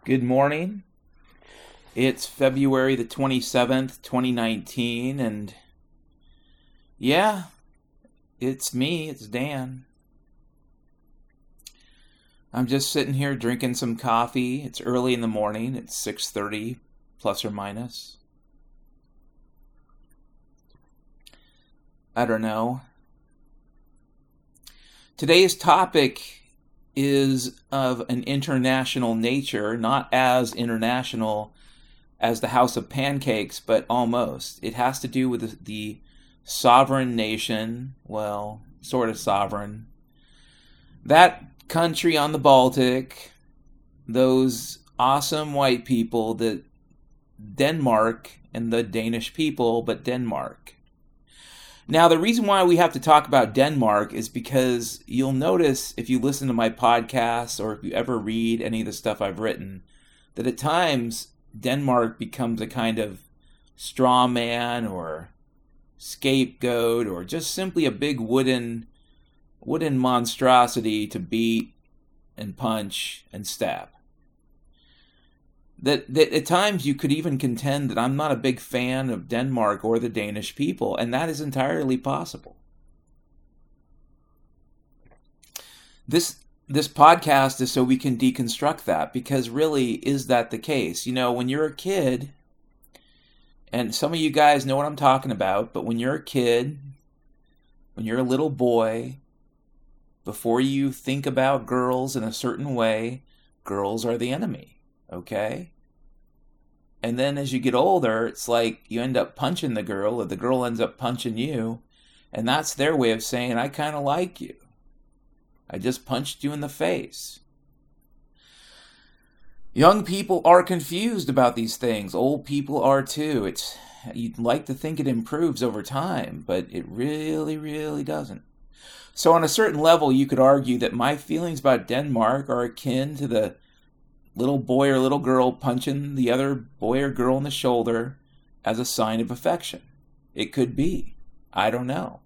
Good morning. It's February the 27th, 2019, and yeah, it's me, it's Dan. I'm just sitting here drinking some coffee. It's early in the morning. It's 6:30 plus or minus. I don't know. Today's topic is of an international nature, not as international as the House of Pancakes, but almost. It has to do with the sovereign nation, well, sort of sovereign. That country on the Baltic, those awesome white people, the Denmark and the Danish people, but Denmark. Now, the reason why we have to talk about Denmark is because you'll notice if you listen to my podcasts or if you ever read any of the stuff I've written, that at times Denmark becomes a kind of straw man or scapegoat or just simply a big wooden monstrosity to beat and punch and stab. That at times you could even contend that I'm not a big fan of Denmark or the Danish people, and that is entirely possible. This podcast is so we can deconstruct that, because really, is that the case? You know, when you're a kid, and some of you guys know what I'm talking about, but when you're a kid, when you're a little boy, before you think about girls in a certain way, girls are the enemy, okay? And then as you get older, it's like you end up punching the girl, or the girl ends up punching you, and that's their way of saying, I kind of like you. I just punched you in the face. Young people are confused about these things. Old people are too. You'd like to think it improves over time, but it really, really doesn't. So on a certain level, you could argue that my feelings about Denmark are akin to the little boy or little girl punching the other boy or girl in the shoulder as a sign of affection. It could be. I don't know.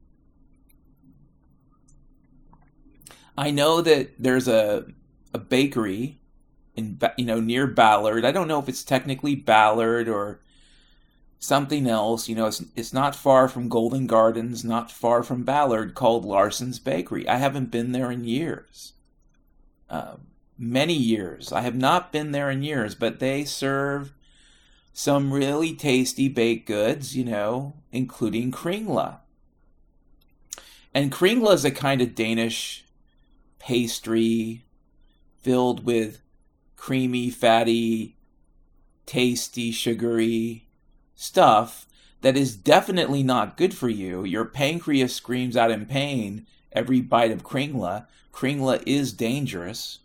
I know that there's a bakery in near Ballard. I don't know if it's technically Ballard or something else. It's not far from Golden Gardens, not far from Ballard, called Larson's Bakery. I haven't been there in years. Many years. I have not been there in years, but they serve some really tasty baked goods, including kringle. And kringle is a kind of Danish pastry filled with creamy, fatty, tasty, sugary stuff that is definitely not good for you. Your pancreas screams out in pain every bite of kringle. Kringle is dangerous.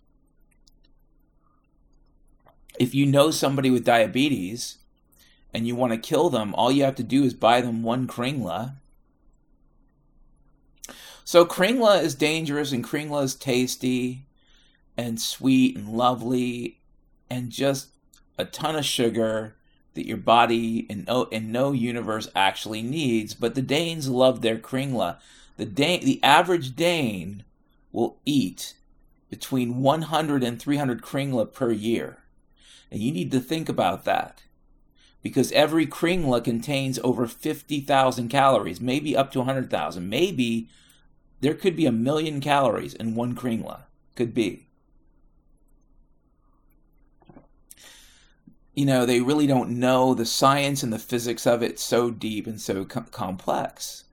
If you know somebody with diabetes and you want to kill them, all you have to do is buy them one kringle. So kringle is dangerous, and kringle is tasty and sweet and lovely and just a ton of sugar that your body in no universe actually needs. But the Danes love their kringle. The average Dane will eat between 100 and 300 kringle per year. And you need to think about that, because every kringle contains over 50,000 calories, maybe up to 100,000. Maybe there could be 1,000,000 calories in one kringle. Could be. They really don't know the science and the physics of it so deep and so complex.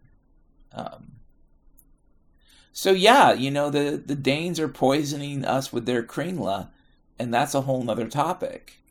So yeah, the Danes are poisoning us with their kringle, and that's a whole nother topic.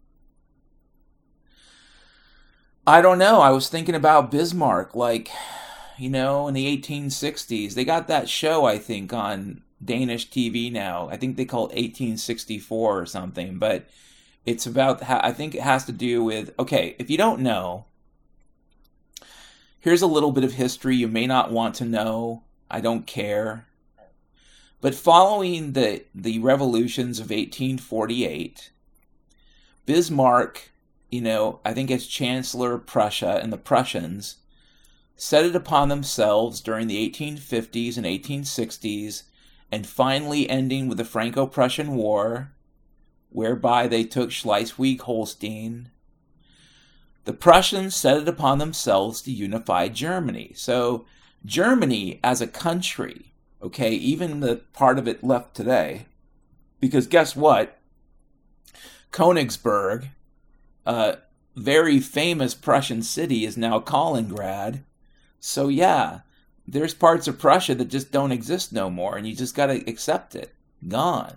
I don't know. I was thinking about Bismarck, in the 1860s. They got that show, I think, on Danish TV now. I think they call it 1864 or something, but it's about, I think it has to do with, okay, if you don't know, here's a little bit of history you may not want to know. I don't care. But following the revolutions of 1848, Bismarck, I think as Chancellor of Prussia, and the Prussians set it upon themselves during the 1850s and 1860s, and finally ending with the Franco-Prussian War, whereby they took Schleswig-Holstein. The Prussians set it upon themselves to unify Germany. So Germany as a country, okay, even the part of it left today, because guess what? Königsberg, a very famous Prussian city, is now Kaliningrad. So yeah, there's parts of Prussia that just don't exist no more, and you just got to accept it. Gone.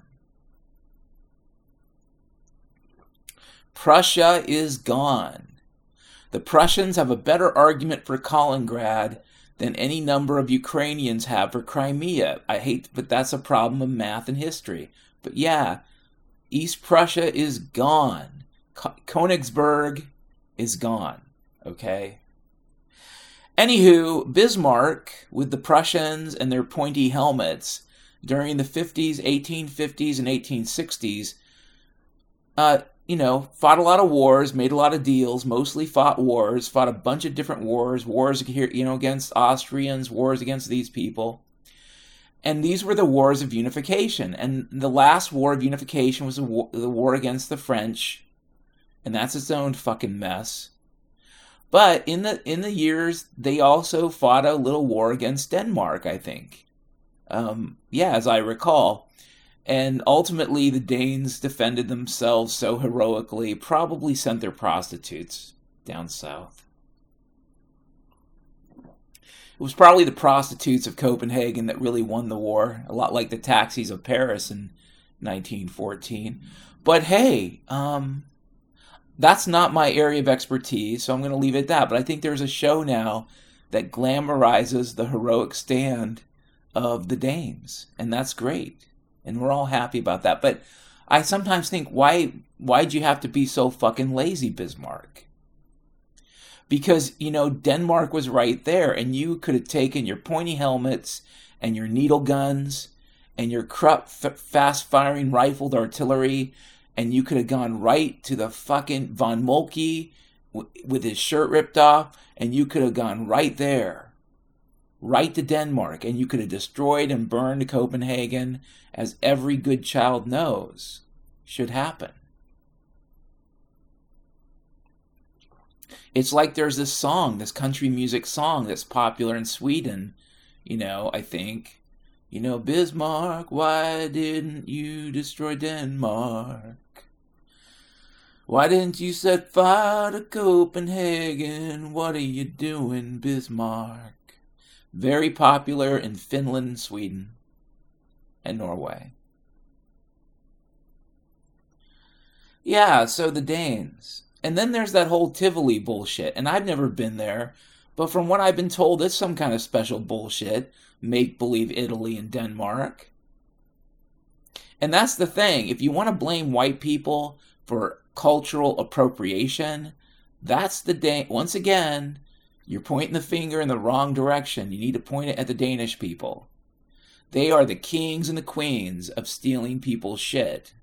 Prussia is gone. The Prussians have a better argument for Kaliningrad than any number of Ukrainians have for Crimea. I hate, but that's a problem of math and history. But yeah, East Prussia is gone. Königsberg is gone. Okay? Anywho, Bismarck, with the Prussians and their pointy helmets, during the 50s, 1850s, and 1860s, fought a lot of wars, made a lot of deals, mostly fought a bunch of different wars here, against Austrians, wars against these people. And these were the wars of unification. And the last war of unification was the war against the French. And that's its own fucking mess. But in the years, they also fought a little war against Denmark, I think. As I recall. And ultimately, the Danes defended themselves so heroically, probably sent their prostitutes down south. It was probably the prostitutes of Copenhagen that really won the war, a lot like the taxis of Paris in 1914. But hey, that's not my area of expertise, so I'm going to leave it at that. But I think there's a show now that glamorizes the heroic stand of the Danes, and that's great. And we're all happy about that. But I sometimes think, why'd you have to be so fucking lazy, Bismarck? Because, Denmark was right there, and you could have taken your pointy helmets and your needle guns and your Krupp fast-firing rifled artillery, and you could have gone right to the fucking Von Moltke with his shirt ripped off, and you could have gone right there, right to Denmark, and you could have destroyed and burned Copenhagen, as every good child knows should happen. It's like there's this song, this country music song that's popular in Sweden, I think. Bismarck, why didn't you destroy Denmark? Why didn't you set fire to Copenhagen? What are you doing, Bismarck? Very popular in Finland, Sweden, and Norway. Yeah, so the Danes. And then there's that whole Tivoli bullshit, and I've never been there, but from what I've been told, it's some kind of special bullshit, make-believe Italy and Denmark. And that's the thing, if you want to blame white people for cultural appropriation, that's the once again, you're pointing the finger in the wrong direction. You need to point it at the Danish people. They are the kings and the queens of stealing people's shit.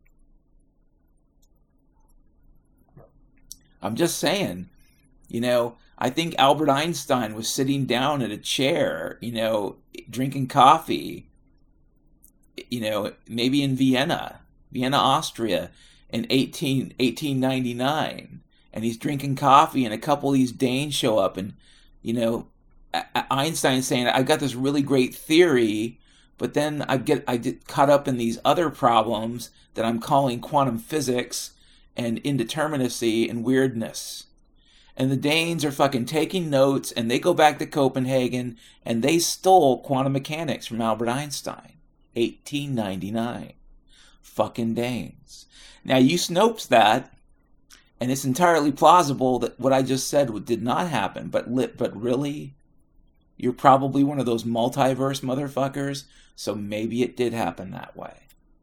I'm just saying, I think Albert Einstein was sitting down at a chair, drinking coffee, maybe in Vienna, Austria, in 1899. And he's drinking coffee, and a couple of these Danes show up, and, Einstein's saying, I got this really great theory, but then I get caught up in these other problems that I'm calling quantum physics and indeterminacy and weirdness. And the Danes are fucking taking notes, and they go back to Copenhagen, and they stole quantum mechanics from Albert Einstein. 1899. Fucking Danes. Now, you Snopes that, and it's entirely plausible that what I just said did not happen, but really? You're probably one of those multiverse motherfuckers, so maybe it did happen that way.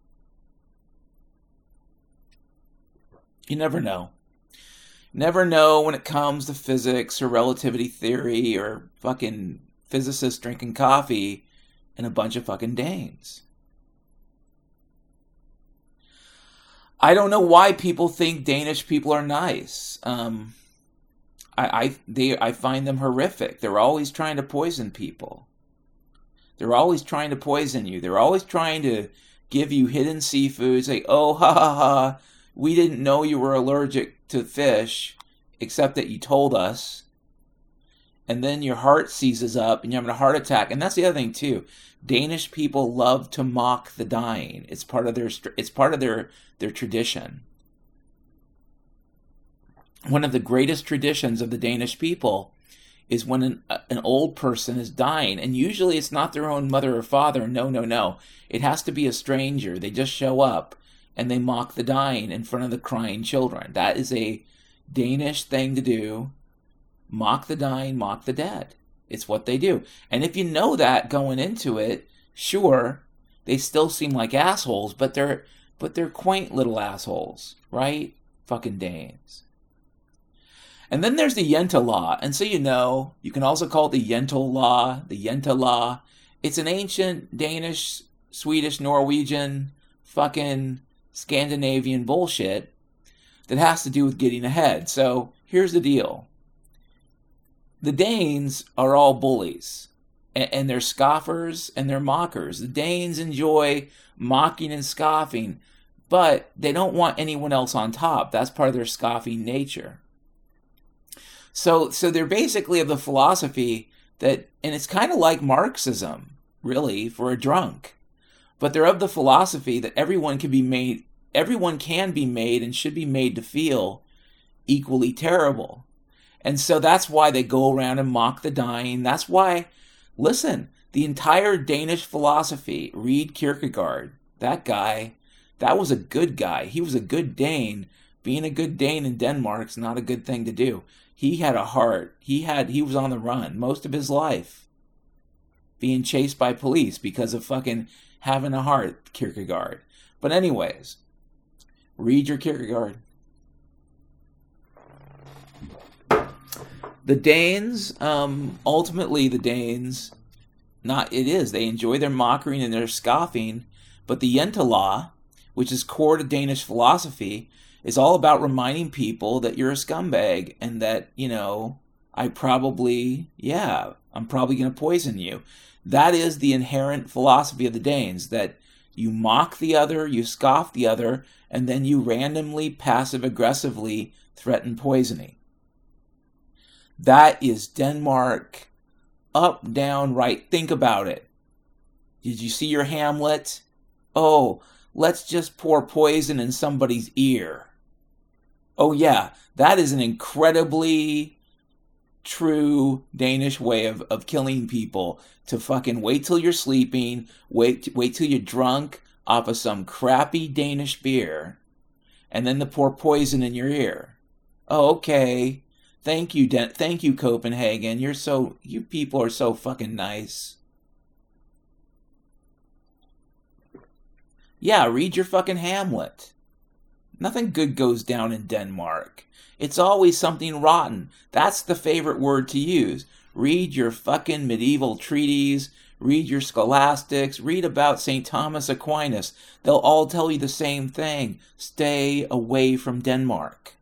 You never know. Never know when it comes to physics or relativity theory or fucking physicists drinking coffee and a bunch of fucking Danes. I don't know why people think Danish people are nice. I find them horrific. They're always trying to poison people. They're always trying to poison you. They're always trying to give you hidden seafood. Say, oh, ha, ha, ha. We didn't know you were allergic to fish, except that you told us. And then your heart seizes up and you're having a heart attack. And that's the other thing too. Danish people love to mock the dying. It's part of their tradition. One of the greatest traditions of the Danish people is when an old person is dying, and usually it's not their own mother or father. No. It has to be a stranger. They just show up and they mock the dying in front of the crying children. That is a Danish thing to do. Mock the dying, mock the dead. It's what they do. And if you know that going into it, sure, they still seem like assholes, but they're quaint little assholes, right? Fucking Danes. And then there's the Yenta Law. And so you can also call it the Yentl Law, the Yenta Law. It's an ancient Danish, Swedish, Norwegian, fucking Scandinavian bullshit that has to do with getting ahead. So here's the deal. The Danes are all bullies, and they're scoffers and they're mockers. The Danes enjoy mocking and scoffing, but they don't want anyone else on top. That's part of their scoffing nature. So they're basically of the philosophy that, and it's kind of like Marxism, really, for a drunk, but they're of the philosophy that everyone can be made and should be made to feel equally terrible. And so that's why they go around and mock the dying. That's why, listen, the entire Danish philosophy, read Kierkegaard, that guy, that was a good guy. He was a good Dane. Being a good Dane in Denmark's not a good thing to do. He had a heart. He was on the run most of his life, being chased by police because of fucking having a heart, Kierkegaard. But anyways, read your Kierkegaard. The Danes, ultimately the Danes, they enjoy their mockery and their scoffing, but the Yenta Law, which is core to Danish philosophy, is all about reminding people that you're a scumbag and that, I'm probably going to poison you. That is the inherent philosophy of the Danes, that you mock the other, you scoff the other, and then you randomly, passive-aggressively threaten poisoning. That is Denmark, up, down, right. Think about it. Did you see your Hamlet? Oh, let's just pour poison in somebody's ear. Oh yeah, that is an incredibly true Danish way of killing people. To fucking wait till you're sleeping, wait till you're drunk off of some crappy Danish beer, and then to pour poison in your ear. Oh, okay. Thank you, Copenhagen. You people are so fucking nice. Yeah, read your fucking Hamlet. Nothing good goes down in Denmark. It's always something rotten. That's the favorite word to use. Read your fucking medieval treaties. Read your scholastics. Read about St. Thomas Aquinas. They'll all tell you the same thing. Stay away from Denmark.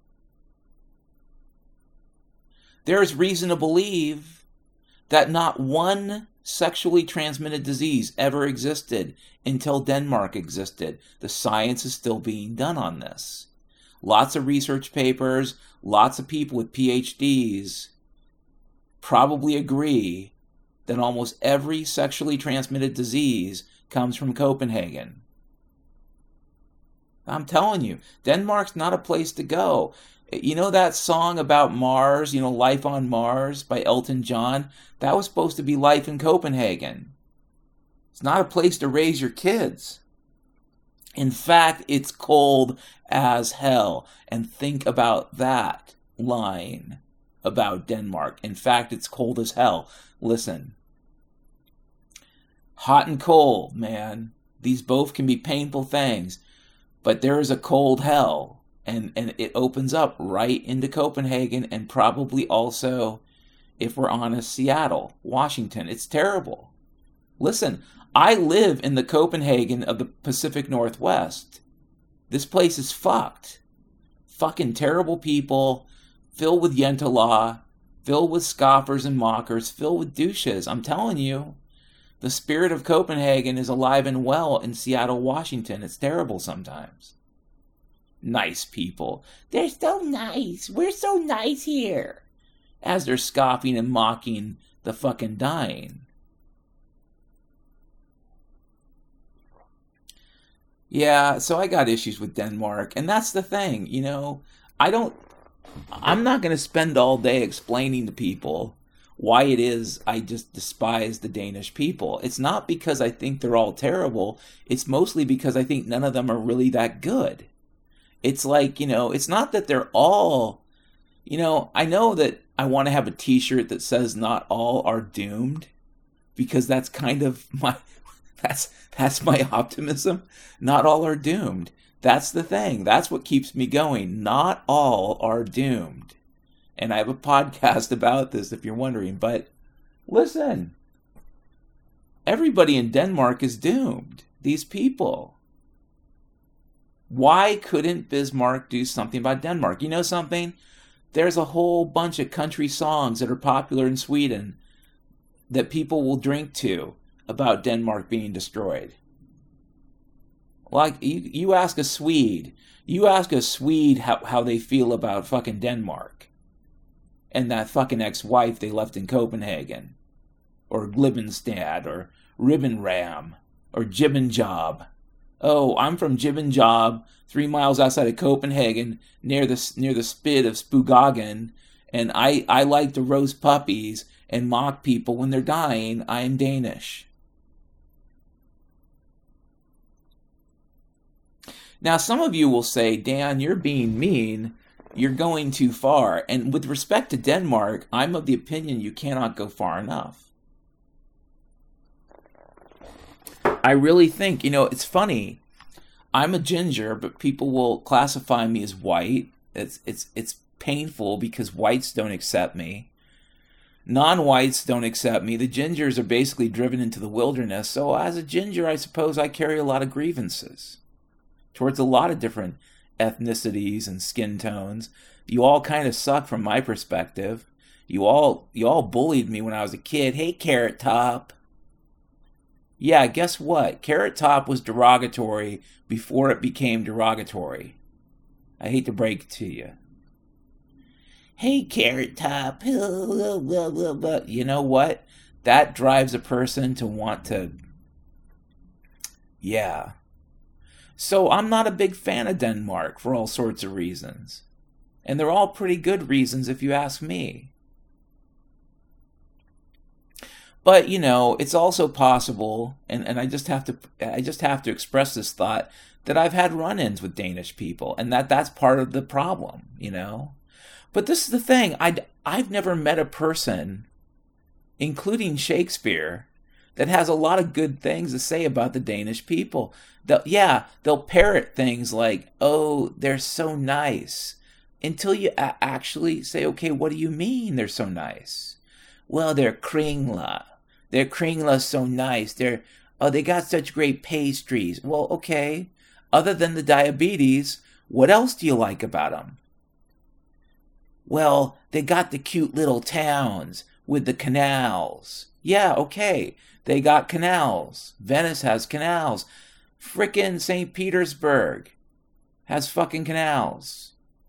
There is reason to believe that not one sexually transmitted disease ever existed until Denmark existed. The science is still being done on this. Lots of research papers, lots of people with PhDs probably agree that almost every sexually transmitted disease comes from Copenhagen. I'm telling you, Denmark's not a place to go. You know that song about Mars, Life on Mars by Elton John? That was supposed to be life in Copenhagen. It's not a place to raise your kids. In fact, it's cold as hell. And think about that line about Denmark. In fact, it's cold as hell. Listen. Hot and cold, man. These both can be painful things. But there is a cold hell. And it opens up right into Copenhagen and probably also, if we're honest, Seattle, Washington. It's terrible. Listen, I live in the Copenhagen of the Pacific Northwest. This place is fucked. Fucking terrible people, filled with Yenta Law, filled with scoffers and mockers, filled with douches. I'm telling you, the spirit of Copenhagen is alive and well in Seattle, Washington. It's terrible sometimes. nice people. They're so nice. We're so nice here. As they're scoffing and mocking the fucking dying. Yeah, so I got issues with Denmark, and that's the thing, I'm not going to spend all day explaining to people why it is I just despise the Danish people. It's not because I think they're all terrible. It's mostly because I think none of them are really that good. It's like, it's not that they're all, I know that I want to have a t-shirt that says not all are doomed, because that's kind of that's my optimism. Not all are doomed. That's the thing. That's what keeps me going. Not all are doomed. And I have a podcast about this if you're wondering. But listen, everybody in Denmark is doomed. These people. Why couldn't Bismarck do something about Denmark? You know something? There's a whole bunch of country songs that are popular in Sweden that people will drink to about Denmark being destroyed. Like, you ask a Swede how they feel about fucking Denmark and that fucking ex-wife they left in Copenhagen, or Glibenstad, or Ribbenram, or Jibbenjob. Oh, I'm from Jibbenjob, 3 miles outside of Copenhagen, near the spit of Spugagen, and I like to roast puppies and mock people when they're dying. I am Danish. Now, some of you will say, Dan, you're being mean. You're going too far. And with respect to Denmark, I'm of the opinion you cannot go far enough. I really think, it's funny. I'm a ginger, but people will classify me as white. It's painful because whites don't accept me. Non-whites don't accept me. The gingers are basically driven into the wilderness. So as a ginger, I suppose I carry a lot of grievances towards a lot of different ethnicities and skin tones. You all kind of suck from my perspective. You all bullied me when I was a kid. Hey, Carrot Top. Yeah, guess what? Carrot Top was derogatory before it became derogatory. I hate to break it to you. Hey, Carrot Top. You know what? That drives a person to want to... Yeah. So I'm not a big fan of Denmark for all sorts of reasons. And they're all pretty good reasons if you ask me. But, it's also possible, and I just have to express this thought, that I've had run-ins with Danish people, and that's part of the problem, But this is the thing, I've never met a person, including Shakespeare, that has a lot of good things to say about the Danish people. They'll parrot things like, oh, they're so nice, until you actually say, okay, what do you mean they're so nice? Well, they're kringla. Their kringla's so nice. They got such great pastries. Well, okay. Other than the diabetes, what else do you like about them? Well, they got the cute little towns with the canals. Yeah, okay. They got canals. Venice has canals. Frickin' St. Petersburg has fucking canals.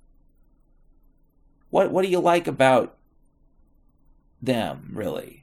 What do you like about them, really?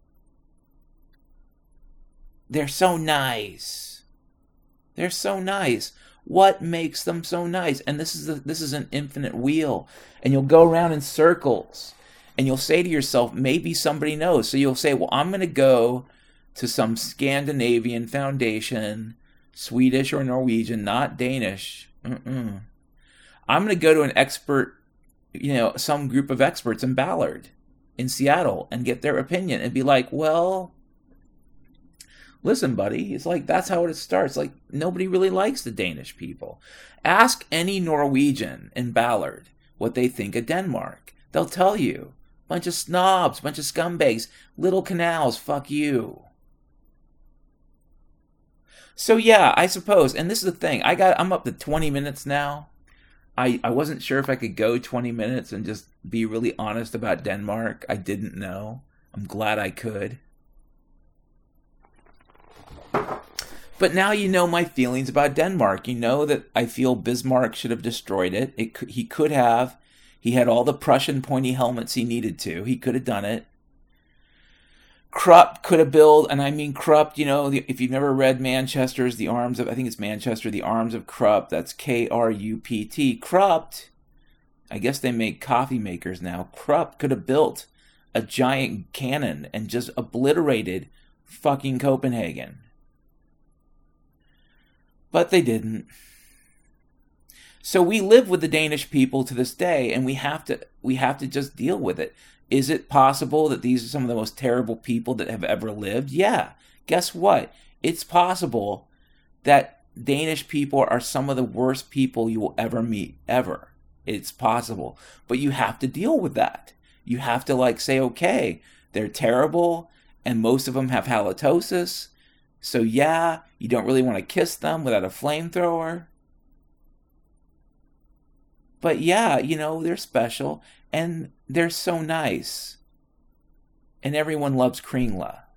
They're so nice. They're so nice. What makes them so nice? And this is an infinite wheel. And you'll go around in circles. And you'll say to yourself, maybe somebody knows. So you'll say, well, I'm going to go to some Scandinavian foundation, Swedish or Norwegian, not Danish. I'm going to go to an expert, some group of experts in Ballard, in Seattle, and get their opinion and be like, well, listen, buddy, it's like, that's how it starts. Like, nobody really likes the Danish people. Ask any Norwegian in Ballard what they think of Denmark. They'll tell you. Bunch of snobs, bunch of scumbags, little canals, fuck you. So yeah, I suppose, and this is the thing, I'm up to 20 minutes now. I wasn't sure if I could go 20 minutes and just be really honest about Denmark. I didn't know. I'm glad I could. But But now you know my feelings about Denmark. You know that I feel Bismarck should have destroyed it. He could have. He had all the Prussian pointy helmets he needed to. He could have done it. Krupp could have built, and I mean Krupp, if you've never read Manchester's The Arms of, I think it's Manchester, The Arms of Krupp, that's Krupt. Krupp, I guess they make coffee makers now. Krupp could have built a giant cannon and just obliterated fucking Copenhagen. But they didn't. So we live with the Danish people to this day, and we have to just deal with it. Is it possible that these are some of the most terrible people that have ever lived? Yeah. Guess what? It's possible that Danish people are some of the worst people you will ever meet, ever. It's possible. But you have to deal with that. You have to say, okay, they're terrible, and most of them have halitosis. So yeah, you don't really want to kiss them without a flamethrower. But yeah, they're special, and they're so nice. And everyone loves Kringla.